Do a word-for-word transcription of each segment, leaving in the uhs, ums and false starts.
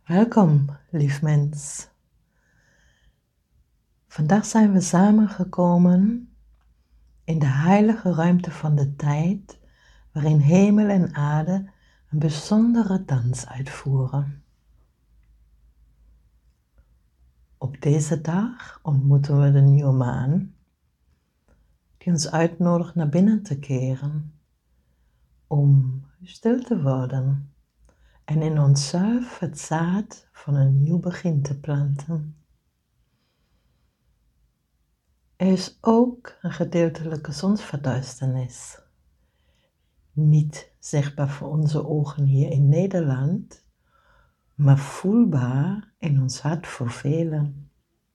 Welkom, lief mens. Vandaag zijn we samengekomen in de heilige ruimte van de tijd, waarin hemel en aarde een bijzondere dans uitvoeren. Op deze dag ontmoeten we de nieuwe maan, die ons uitnodigt naar binnen te keren, om stil te worden en in onszelf het zaad van een nieuw begin te planten. Er is ook een gedeeltelijke zonsverduisternis. Niet zichtbaar voor onze ogen hier in Nederland, maar voelbaar in ons hart voor velen.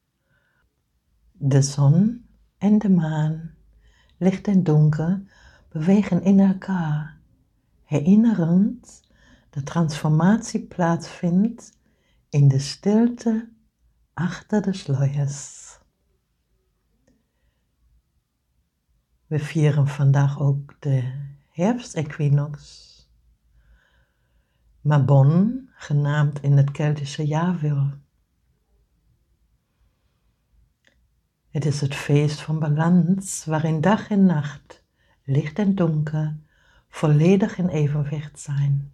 De zon en de maan, licht en donker, bewegen in elkaar, herinnerend dat transformatie plaatsvindt in de stilte achter de sluiers. We vieren vandaag ook de herfstequinox. Mabon, genaamd in het Keltische jaarwil. Het is het feest van balans, waarin dag en nacht, licht en donker, volledig in evenwicht zijn.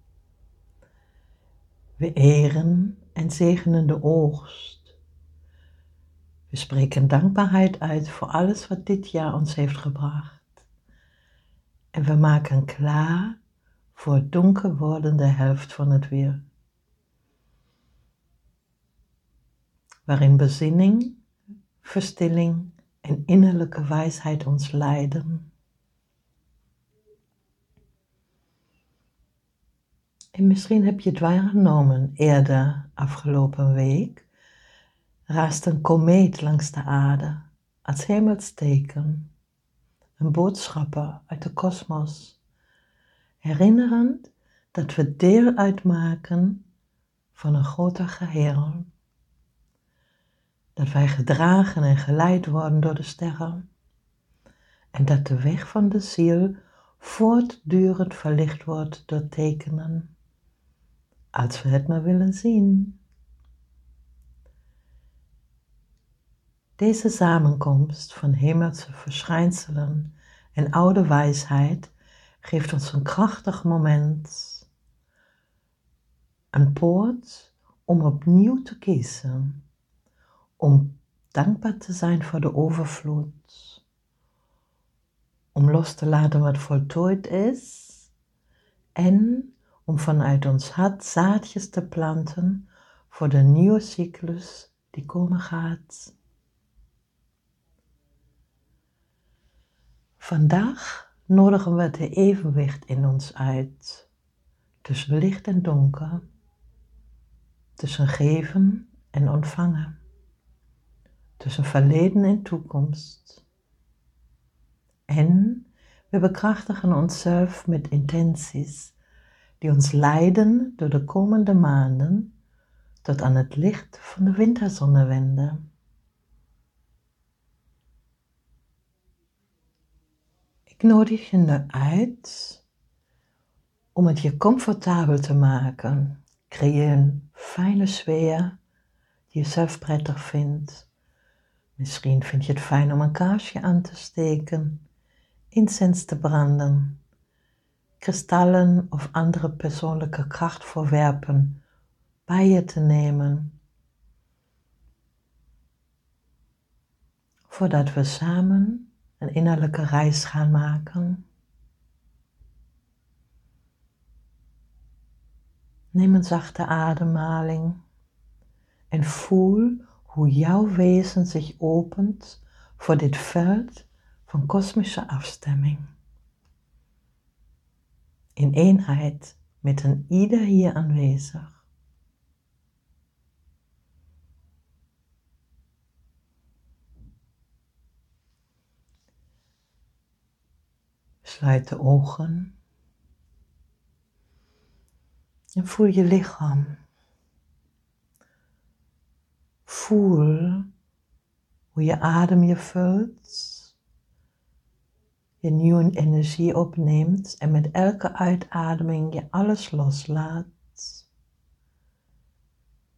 We eren en zegenen de oogst. We spreken dankbaarheid uit voor alles wat dit jaar ons heeft gebracht. En we maken klaar voor het donker wordende helft van het weer. Waarin bezinning, verstilling en innerlijke wijsheid ons leiden. En misschien heb je het waargenomen eerder afgelopen week, raast een komeet langs de aarde als hemelsteken, een boodschapper uit de kosmos, herinnerend dat we deel uitmaken van een groter geheel. Dat wij gedragen en geleid worden door de sterren. En dat de weg van de ziel voortdurend verlicht wordt door tekenen, als we het maar willen zien. Deze samenkomst van hemelse verschijnselen en oude wijsheid geeft ons een krachtig moment. Een poort om opnieuw te kiezen. Om dankbaar te zijn voor de overvloed. Om los te laten wat voltooid is. En om vanuit ons hart zaadjes te planten voor de nieuwe cyclus die komen gaat. Vandaag nodigen we de evenwicht in ons uit. Tussen licht en donker. Tussen geven en ontvangen. Tussen verleden en toekomst. En we bekrachtigen onszelf met intenties die ons leiden door de komende maanden tot aan het licht van de winterzonnewende. Ik nodig je nu uit om het je comfortabel te maken. Creëer een fijne sfeer die je zelf prettig vindt. Misschien vind je het fijn om een kaarsje aan te steken, incense te branden, kristallen of andere persoonlijke krachtvoorwerpen bij je te nemen. Voordat we samen een innerlijke reis gaan maken. Neem een zachte ademhaling en voel hoe jouw wezen zich opent voor dit veld van kosmische afstemming. In eenheid met een ieder hier aanwezig. Sluit de ogen en voel je lichaam. Voel hoe je adem je vult, je nieuwe energie opneemt en met elke uitademing je alles loslaat.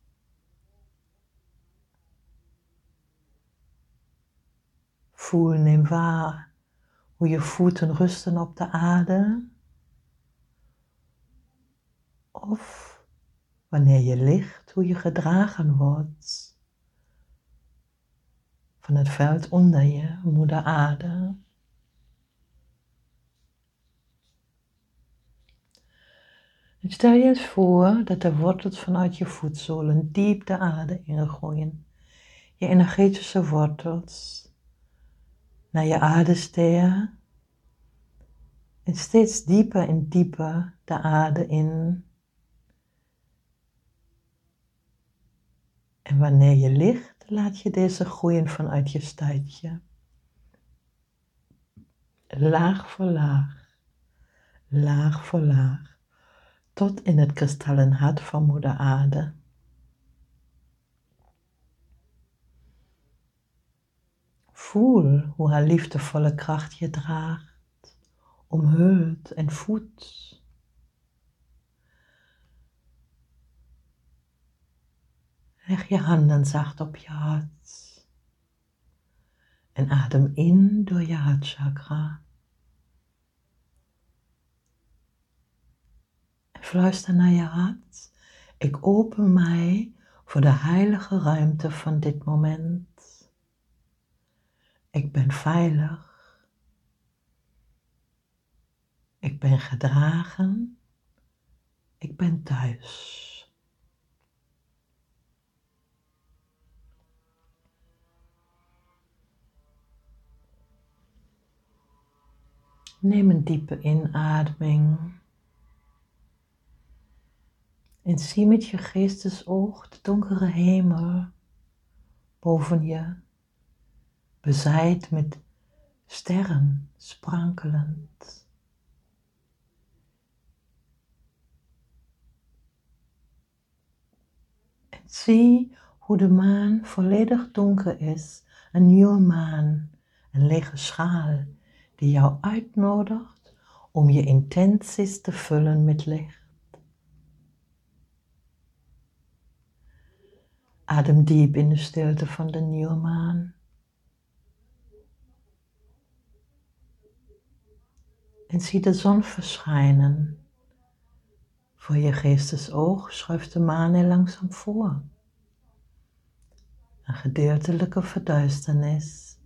Voel, neem waar hoe je voeten rusten op de aarde. Of wanneer je ligt, hoe je gedragen wordt van het veld onder je, moeder aarde. En stel je eens voor dat de wortels vanuit je voetzolen diep de aarde ingroeien. Je energetische wortels naar je aardesteer. En steeds dieper en dieper de aarde in. En wanneer je ligt, laat je deze groeien vanuit je stuitje. Laag voor laag, laag voor laag, tot in het kristallen hart van moeder aarde. Voel hoe haar liefdevolle kracht je draagt, omhult en voedt. Leg je handen zacht op je hart en adem in door je hartchakra. En fluister naar je hart: ik open mij voor de heilige ruimte van dit moment. Ik ben veilig. Ik ben gedragen. Ik ben thuis. Neem een diepe inademing. En zie met je geestesoog de donkere hemel boven je, bezaaid met sterren sprankelend. En zie hoe de maan volledig donker is, een nieuwe maan, een lege schaal die jou uitnodigt om je intenties te vullen met licht. Adem diep in de stilte van de nieuwe maan. En zie de zon verschijnen. Voor je geestesoog schuift de maan er langzaam voor. Een gedeeltelijke verduisternis.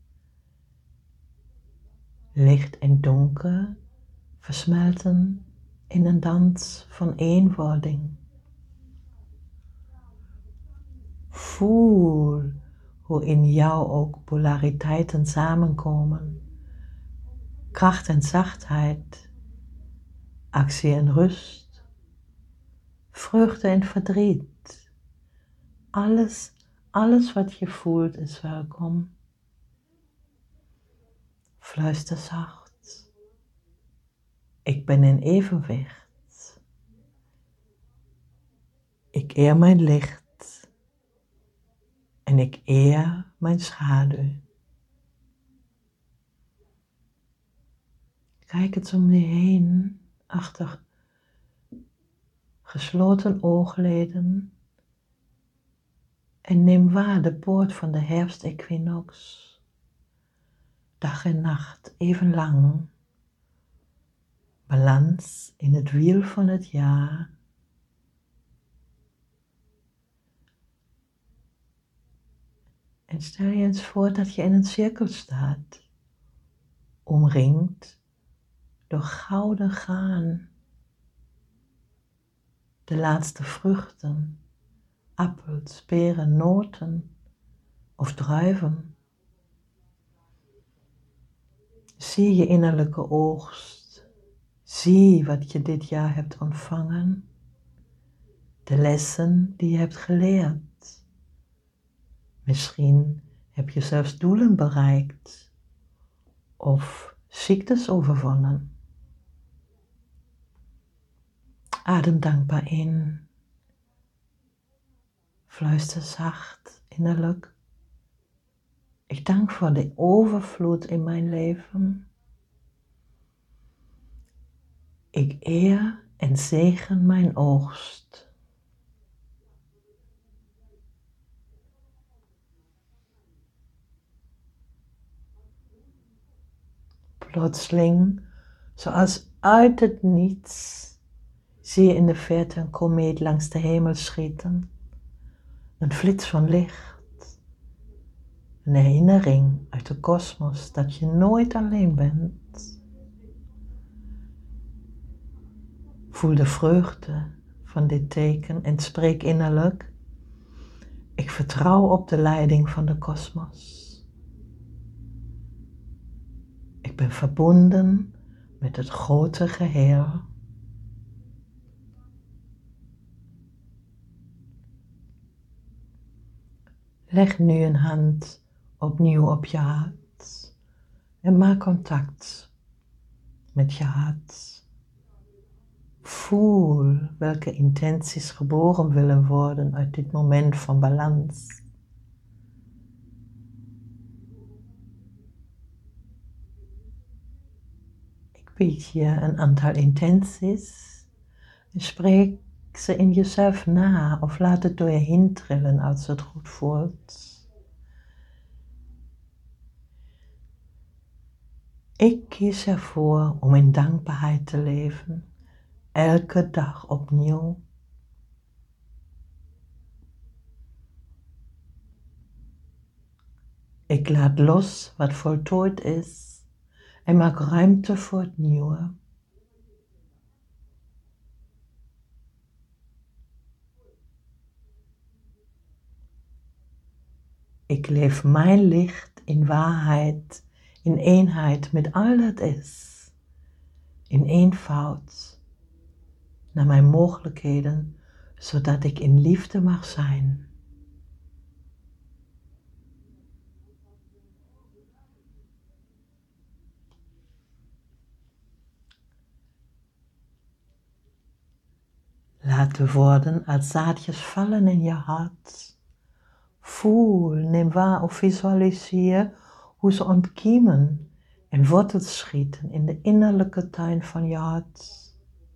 Licht en donker versmelten in een dans van eenwording. Voel hoe in jou ook polariteiten samenkomen. Kracht en zachtheid, actie en rust, vreugde en verdriet. Alles, alles wat je voelt is welkom. Fluister zacht. Ik ben in evenwicht. Ik eer mijn licht. En ik eer mijn schaduw. Kijk eens om je heen, achter gesloten oogleden. En neem waar de poort van de herfstequinox. Dag en nacht even lang. Balans in het wiel van het jaar. En stel je eens voor dat je in een cirkel staat, omringd door gouden graan. De laatste vruchten, appels, peren, noten of druiven. Zie je innerlijke oogst. Zie wat je dit jaar hebt ontvangen. De lessen die je hebt geleerd. Misschien heb je zelfs doelen bereikt of ziektes overwonnen. Adem dankbaar in. Fluister zacht innerlijk. Ik dank voor de overvloed in mijn leven. Ik eer en zegen mijn oogst. Plotseling, zoals uit het niets, zie je in de verte een komeet langs de hemel schieten. Een flits van licht. Een herinnering uit de kosmos dat je nooit alleen bent. Voel de vreugde van dit teken en spreek innerlijk: ik vertrouw op de leiding van de kosmos. Ik ben verbonden met het grote geheel. Leg nu een hand opnieuw op je hart en maak contact met je hart. Voel welke intenties geboren willen worden uit dit moment van balans. Ik bied je een aantal intenties en spreek ze in jezelf na of laat het door je heen trillen als het goed voelt. Ik kies ervoor om in dankbaarheid te leven, elke dag opnieuw. Ik laat los wat voltooid is en maak ruimte voor het nieuwe. Ik leef mijn licht in waarheid, in eenheid met al dat is, in eenvoud, naar mijn mogelijkheden, zodat ik in liefde mag zijn. Laat de woorden als zaadjes vallen in je hart. Voel, neem waar of visualiseer hoe ze ontkiemen en wortels schieten in de innerlijke tuin van je hart.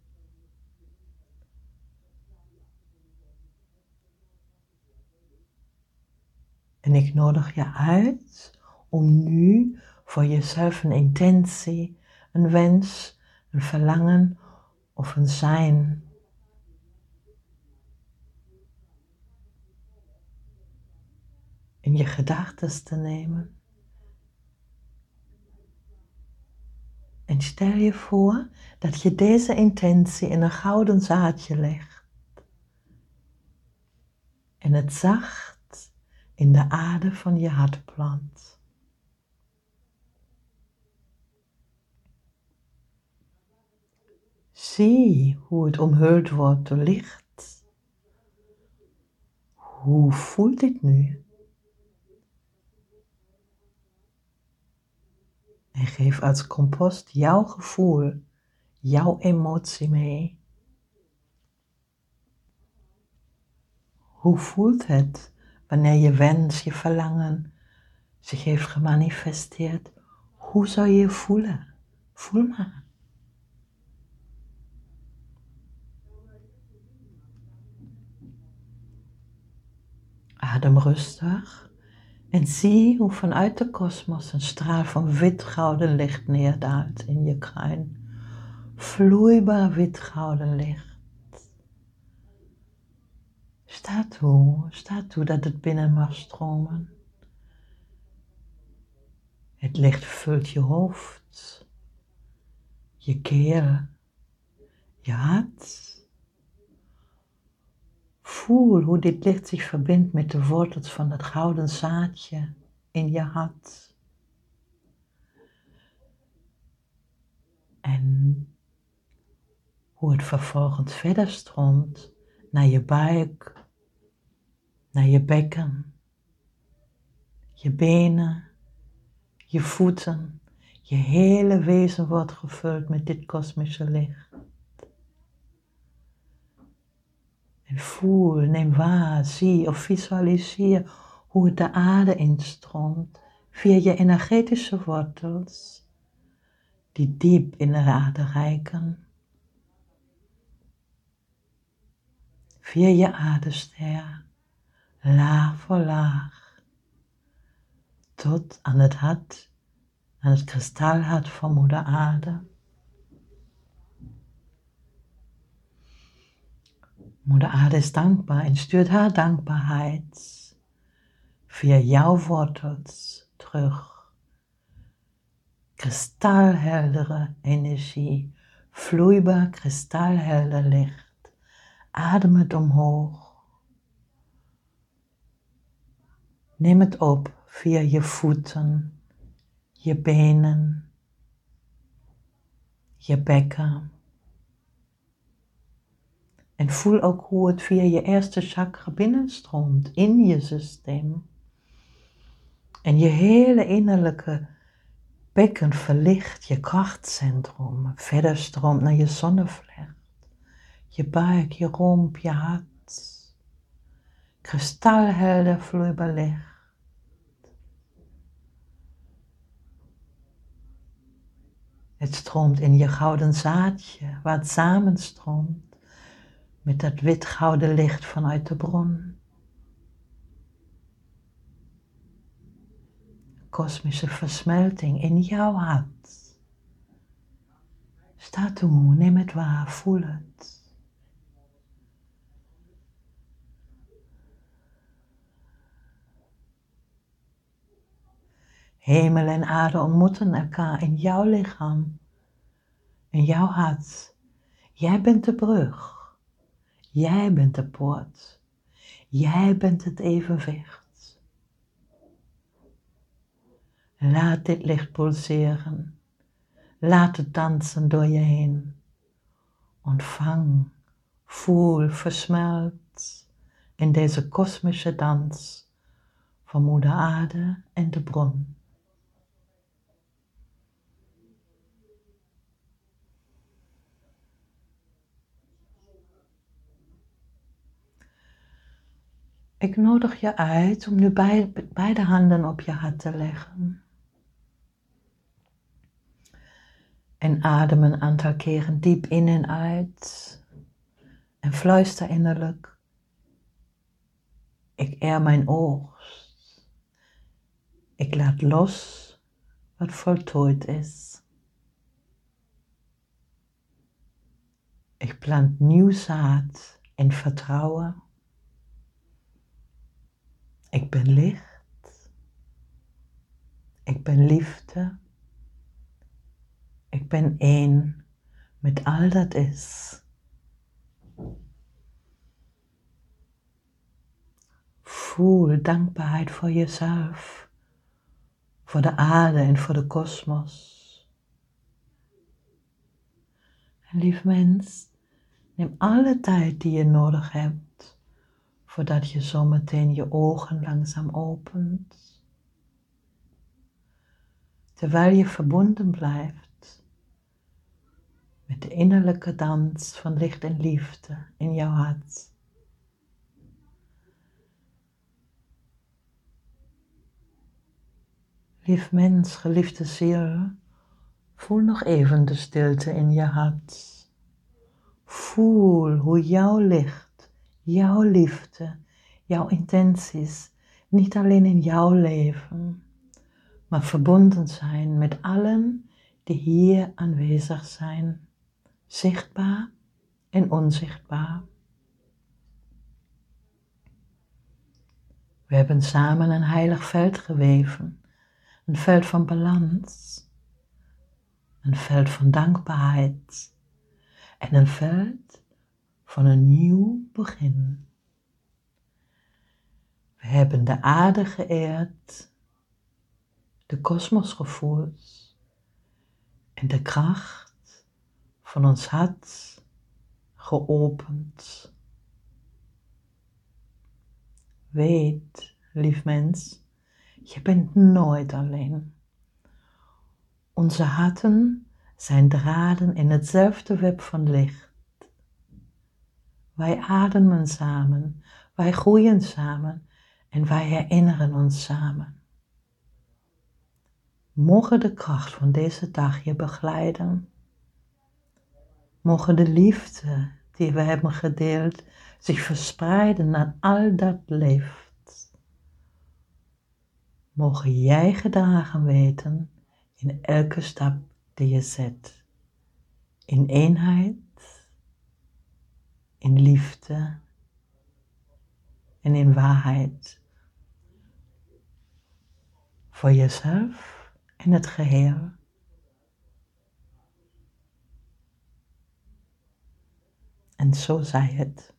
En ik nodig je uit om nu voor jezelf een intentie, een wens, een verlangen of een zijn in je gedachten te nemen. En stel je voor dat je deze intentie in een gouden zaadje legt en het zacht in de aarde van je hart plant. Zie hoe het omhuld wordt door licht. Hoe voelt dit nu? En geef als compost jouw gevoel, jouw emotie mee. Hoe voelt het wanneer je wens, je verlangen zich heeft gemanifesteerd? Hoe zou je je voelen? Voel maar. Adem rustig en zie hoe vanuit de kosmos een straal van wit-gouden licht neerdaalt in je kruin. Vloeibaar wit-gouden licht. Sta toe, sta toe dat het binnen mag stromen. Het licht vult je hoofd, je keel, je hart. Voel hoe dit licht zich verbindt met de wortels van het gouden zaadje in je hart. En hoe het vervolgens verder stroomt naar je buik, naar je bekken, je benen, je voeten. Je hele wezen wordt gevuld met dit kosmische licht. En voel, neem waar, zie of visualiseer hoe het de aarde instroomt via je energetische wortels die diep in de aarde reiken. Via je aardester, laag voor laag, tot aan het hart aan het kristalhart van Moeder Aarde. Moeder Aarde is dankbaar en stuurt haar dankbaarheid via jouw wortels terug. Kristalheldere energie, vloeibaar kristalhelder licht. Adem het omhoog. Neem het op via je voeten, je benen, je bekken. En voel ook hoe het via je eerste chakra binnenstroomt in je systeem. En je hele innerlijke bekken verlicht je krachtcentrum. Verder stroomt naar je zonnevlecht. Je buik, je romp, je hart. Kristalhelder vloeibaar licht. Het stroomt in je gouden zaadje, waar het samenstroomt met dat wit-gouden licht vanuit de bron. Kosmische versmelting in jouw hart. Sta toe, neem het waar, voel het. Hemel en aarde ontmoeten elkaar in jouw lichaam, in jouw hart. Jij bent de brug. Jij bent de poort. Jij bent het evenwicht. Laat dit licht pulseren. Laat het dansen door je heen. Ontvang, voel, versmelt in deze kosmische dans van Moeder Aarde en de bron. Ik nodig je uit om nu beide handen op je hart te leggen. En adem een aantal keren diep in en uit. En fluister innerlijk. Ik eer mijn oogst. Ik laat los wat voltooid is. Ik plant nieuw zaad in vertrouwen. Ik ben licht. Ik ben liefde. Ik ben één met al dat is. Voel dankbaarheid voor jezelf, voor de aarde en voor de kosmos. En lief mens, neem alle tijd die je nodig hebt, voordat je zometeen je ogen langzaam opent. Terwijl je verbonden blijft met de innerlijke dans van licht en liefde in jouw hart. Lief mens, geliefde ziel, voel nog even de stilte in je hart. Voel hoe jouw licht, jouw liefde, jouw intenties niet alleen in jouw leven, maar verbonden zijn met allen die hier aanwezig zijn, zichtbaar en onzichtbaar. We hebben samen een heilig veld geweven. Een veld van balans, een veld van dankbaarheid en een veld van een nieuw begin. We hebben de aarde geëerd, de kosmos gevoeld en de kracht van ons hart geopend. Weet, lief mens, je bent nooit alleen. Onze harten zijn draden in hetzelfde web van licht. Wij ademen samen, wij groeien samen en wij herinneren ons samen. Mogen de kracht van deze dag je begeleiden. Mogen de liefde die we hebben gedeeld zich verspreiden naar al dat leeft. Mogen jij gedragen weten in elke stap die je zet. In eenheid, in liefde en in waarheid. Voor jezelf en het geheel. En zo zij het.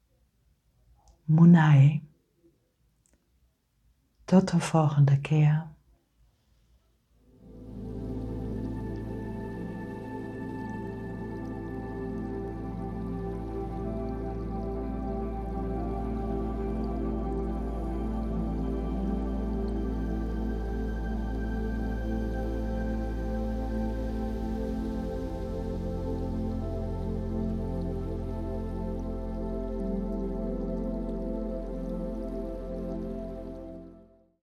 Munai. Tot de volgende keer.